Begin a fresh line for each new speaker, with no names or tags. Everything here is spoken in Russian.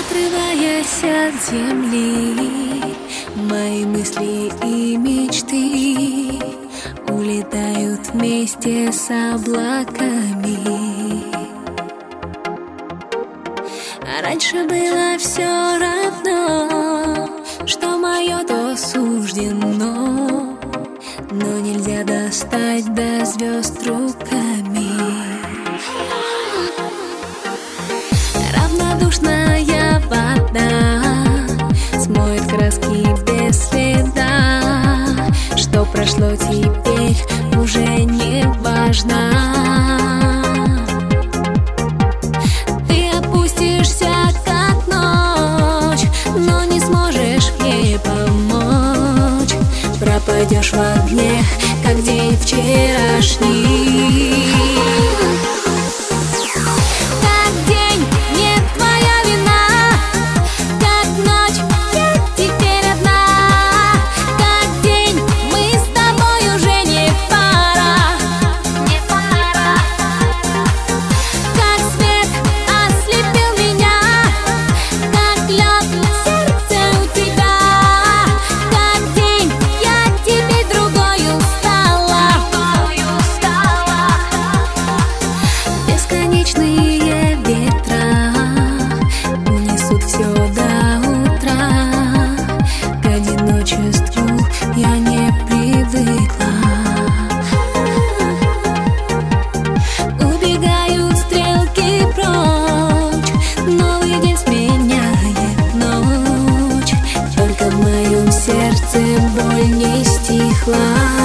Отрываясь от земли, мои мысли и мечты улетают вместе с облаками. Раньше было все равно, что мое то суждено, но нельзя достать до звезд руками. Равнодушная вода смоет краски без следа. Что прошло, теперь уже не важно. Ты опустишься, как ночь, но не сможешь мне помочь. Пропадешь в огне, как день вчерашний. Бесконечные ветра унесут все до утра. К одиночеству я не привыкла. Убегают стрелки прочь, новый день сменяет ночь. Только в моем сердце боль не стихла.